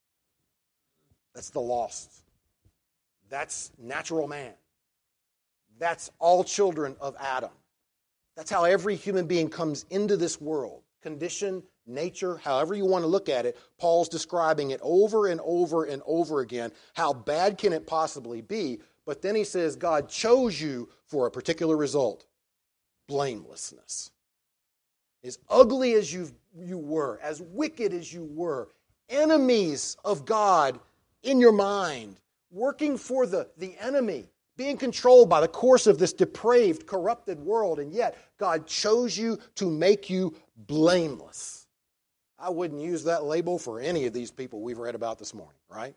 That's the lost. That's natural man. That's all children of Adam. That's how every human being comes into this world. Condition, nature, however you want to look at it, Paul's describing it over and over and over again. How bad can it possibly be? But then he says God chose you for a particular result. Blamelessness. As ugly as you you were, as wicked as you were, enemies of God in your mind, working for the, the enemy, being controlled by the course of this depraved, corrupted world, and yet God chose you to make you blameless. I wouldn't use that label for any of these people we've read about this morning, right?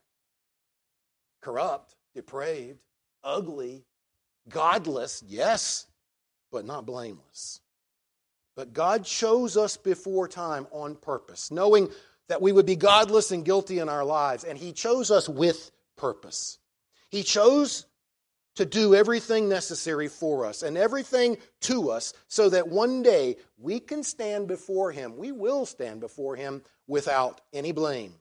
Corrupt, depraved, ugly, godless, yes, but not blameless. But God chose us before time on purpose, knowing that we would be godless and guilty in our lives, and He chose us with purpose. He chose to do everything necessary for us and everything to us so that one day we can stand before Him. We will stand before Him without any blame.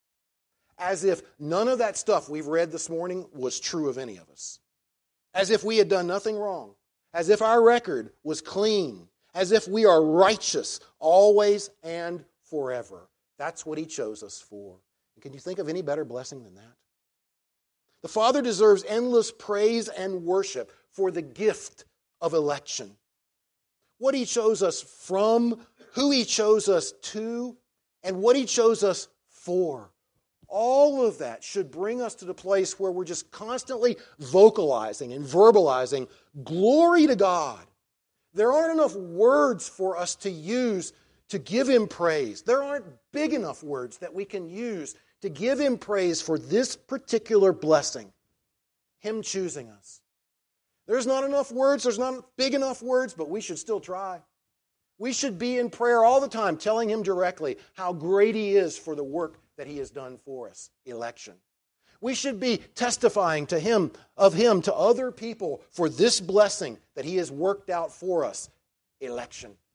As if none of that stuff we've read this morning was true of any of us. As if we had done nothing wrong. As if our record was clean. As if we are righteous always and forever. That's what He chose us for. And can you think of any better blessing than that? The Father deserves endless praise and worship for the gift of election. What He chose us from, who He chose us to, and what He chose us for. All of that should bring us to the place where we're just constantly vocalizing and verbalizing glory to God. There aren't enough words for us to use to give Him praise. There aren't big enough words that we can use to give Him praise for this particular blessing, Him choosing us. There's not enough words, there's not big enough words, but we should still try. We should be in prayer all the time, telling Him directly how great He is for the work that He has done for us, election. We should be testifying to Him, of Him to other people for this blessing that He has worked out for us, election.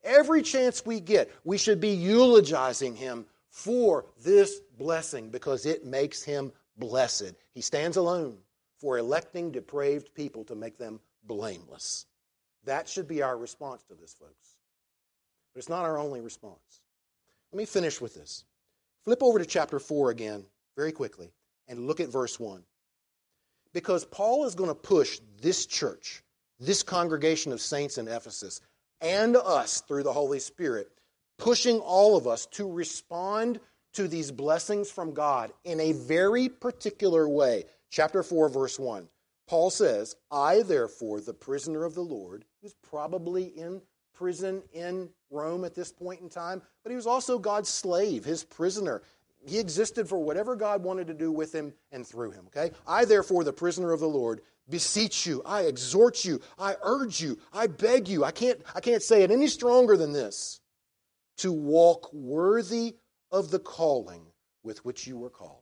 Every chance we get, we should be eulogizing him for this blessing because it makes him blessed. He stands alone for electing depraved people to make them blameless. That should be our response to this, folks. But it's not our only response. Let me finish with this. Flip over to chapter four again very quickly and look at verse one. Because Paul is going to push this church, this congregation of saints in Ephesus, and us through the Holy Spirit, pushing all of us to respond to these blessings from God in a very particular way. Chapter four, verse one. Paul says, I, therefore, the prisoner of the Lord, who's probably in prison in Rome at this point in time, but he was also God's slave, his prisoner. He existed for whatever God wanted to do with him and through him. Okay? I, therefore, the prisoner of the Lord, beseech you, I exhort you, I urge you, I beg you, I can't, I can't say it any stronger than this, to walk worthy of the calling with which you were called.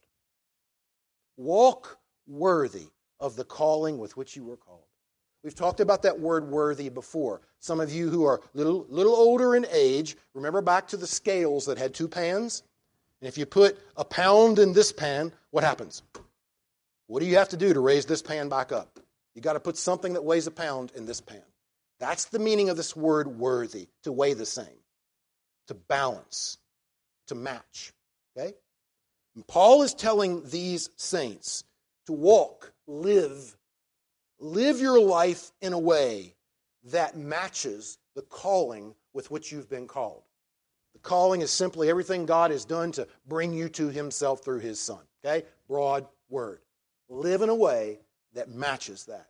Walk worthy of the calling with which you were called. We've talked about that word worthy before. Some of you who are a little, little older in age, remember back to the scales that had two pans? And if you put a pound in this pan, what happens? What do you have to do to raise this pan back up? You got to put something that weighs a pound in this pan. That's the meaning of this word worthy, to weigh the same, to balance, to match. Okay? And Paul is telling these saints to walk, live, live your life in a way that matches the calling with which you've been called. The calling is simply everything God has done to bring you to himself through his Son. Okay? Broad word. Live in a way that matches that.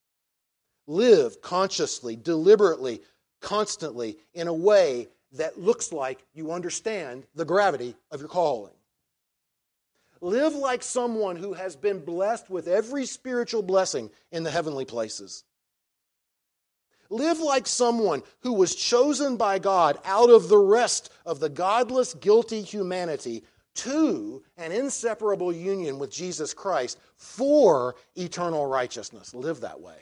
Live consciously, deliberately, constantly in a way that looks like you understand the gravity of your calling. Live like someone who has been blessed with every spiritual blessing in the heavenly places. Live like someone who was chosen by God out of the rest of the godless, guilty humanity to an inseparable union with Jesus Christ for eternal righteousness. Live that way.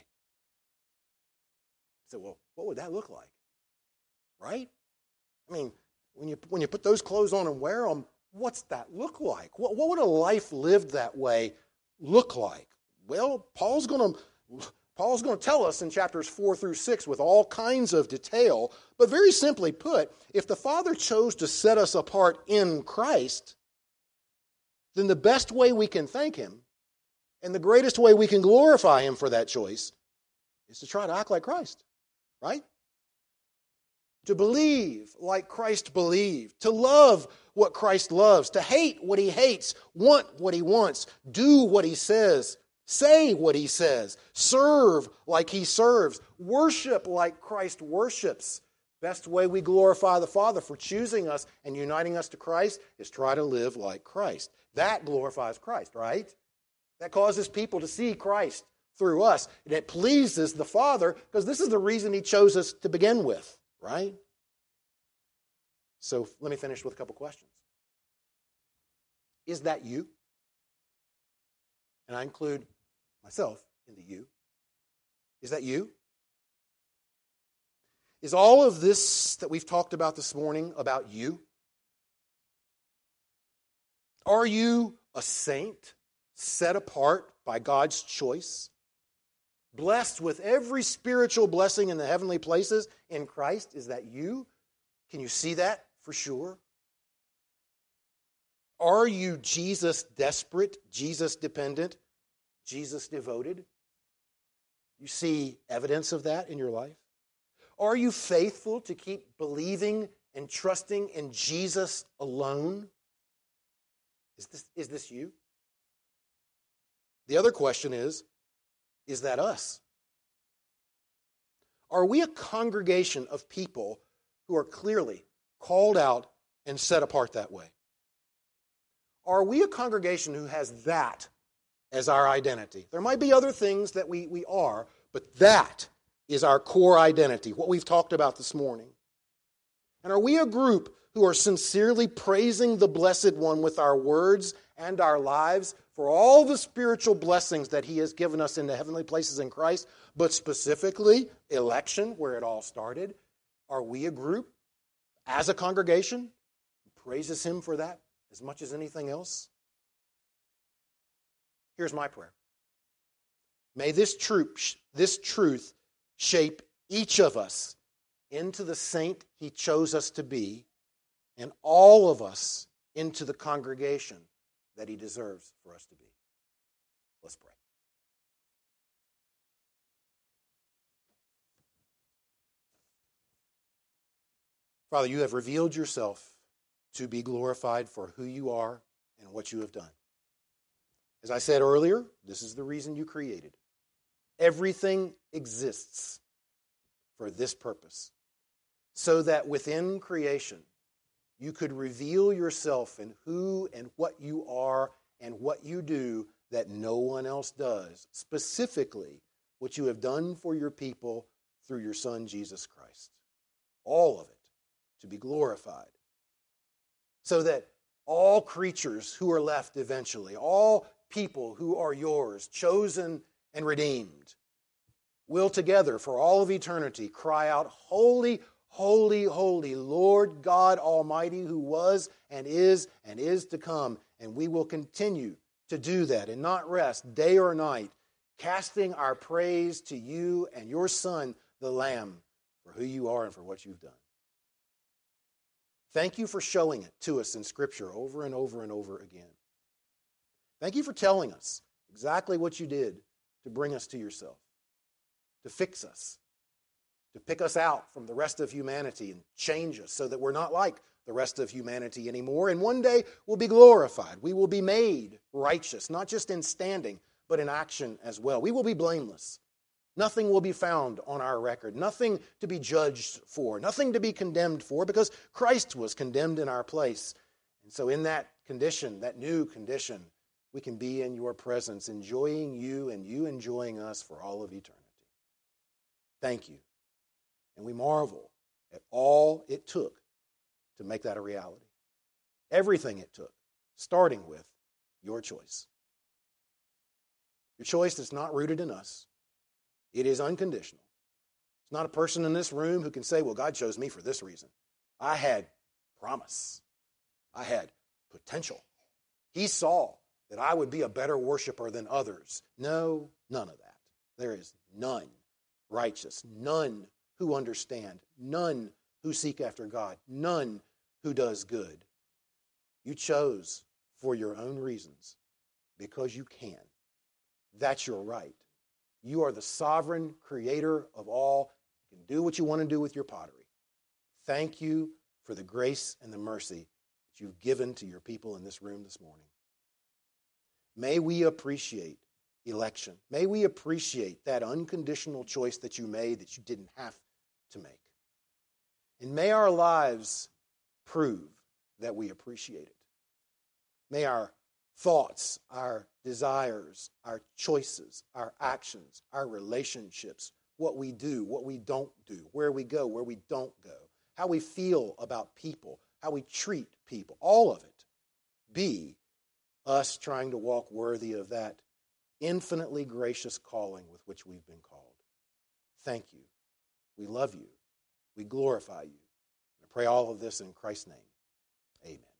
You say, well, what would that look like? Right? I mean, when you, when you put those clothes on and wear them, what's that look like? What, what would a life lived that way look like? Well, Paul's going to Paul's going to tell us in chapters four through six with all kinds of detail, but very simply put, if the Father chose to set us apart in Christ, then the best way we can thank him and the greatest way we can glorify him for that choice is to try to act like Christ, right? To believe like Christ believed, to love what Christ loves, to hate what he hates, want what he wants, do what he says, say what he says, serve like he serves, worship like Christ worships. Best way we glorify the Father for choosing us and uniting us to Christ is try to live like Christ. That glorifies Christ, right? That causes people to see Christ through us. And it pleases the Father because this is the reason he chose us to begin with, right? So let me finish with a couple questions. Is that you? And I include myself in the you. Is that you? Is all of this that we've talked about this morning about you? Are you a saint set apart by God's choice? Blessed with every spiritual blessing in the heavenly places in Christ? Is that you? Can you see that for sure? Are you Jesus desperate, Jesus dependent, Jesus devoted? You see evidence of that in your life? Are you faithful to keep believing and trusting in Jesus alone? Is this, is this you? The other question is, is that us? Are we a congregation of people who are clearly called out and set apart that way? Are we a congregation who has that as our identity? There might be other things that we, we are, but that is our core identity, what we've talked about this morning. And are we a group who are sincerely praising the Blessed One with our words and our lives for all the spiritual blessings that he has given us in the heavenly places in Christ, but specifically election, where it all started? Are we a group as a congregation, praises him for that as much as anything else? Here's my prayer. May this truth, this truth shape each of us into the saint he chose us to be, and all of us into the congregation that he deserves for us to be. Let's pray. Father, you have revealed yourself to be glorified for who you are and what you have done. As I said earlier, this is the reason you created. Everything exists for this purpose, so that within creation you could reveal yourself in who and what you are and what you do that no one else does, specifically what you have done for your people through your Son, Jesus Christ. All of it to be glorified, so that all creatures who are left eventually, all people who are yours, chosen and redeemed, will together for all of eternity cry out, "Holy, holy, holy, Lord God Almighty, who was and is and is to come." And we will continue to do that and not rest day or night, casting our praise to you and your Son, the Lamb, for who you are and for what you've done. Thank you for showing it to us in Scripture over and over and over again. Thank you for telling us exactly what you did to bring us to yourself, to fix us, to pick us out from the rest of humanity and change us so that we're not like the rest of humanity anymore. And one day we'll be glorified. We will be made righteous, not just in standing, but in action as well. We will be blameless. Nothing will be found on our record, nothing to be judged for, nothing to be condemned for, because Christ was condemned in our place. And so in that condition, that new condition, we can be in your presence, enjoying you and you enjoying us for all of eternity. Thank you. And we marvel at all it took to make that a reality. Everything it took, starting with your choice. Your choice is not rooted in us. It is unconditional. It's not a person in this room who can say, well, God chose me for this reason. I had promise. I had potential. He saw that I would be a better worshiper than others. No, none of that. There is none righteous, none who understand, none who seek after God, none who does good. You chose for your own reasons because you can. That's your right. You are the sovereign creator of all. You can do what you want to do with your pottery. Thank you for the grace and the mercy that you've given to your people in this room this morning. May we appreciate election. May we appreciate that unconditional choice that you made that you didn't have to make. And may our lives prove that we appreciate it. May our thoughts, our desires, our choices, our actions, our relationships, what we do, what we don't do, where we go, where we don't go, how we feel about people, how we treat people, all of it be us trying to walk worthy of that infinitely gracious calling with which we've been called. Thank you. We love you. We glorify you. I pray all of this in Christ's name. Amen.